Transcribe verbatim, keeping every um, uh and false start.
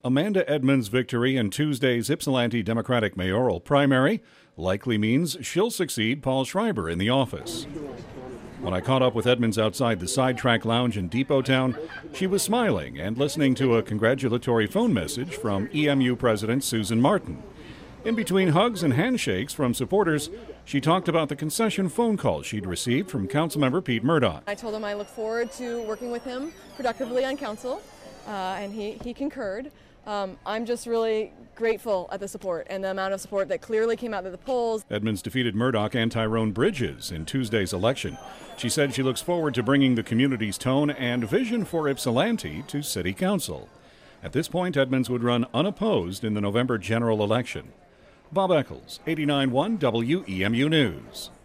Amanda Edmonds' victory in Tuesday's Ypsilanti Democratic mayoral primary likely means she'll succeed Paul Schreiber in the office. When I caught up with Edmonds outside the Sidetrack Lounge in Depot Town, she was smiling and listening to a congratulatory phone message from E M U President Susan Martin. In between hugs and handshakes from supporters, she talked about the concession phone calls she'd received from Councilmember Pete Murdoch. I told him I look forward to working with him productively on council, uh, and he, he concurred. Um, I'm just really grateful at the support and the amount of support that clearly came out of the polls. Edmonds defeated Murdoch and Tyrone Bridges in Tuesday's election. She said she looks forward to bringing the community's tone and vision for Ypsilanti to City Council. At this point, Edmonds would run unopposed in the November general election. Bob Eccles, eighty-nine point one W E M U News.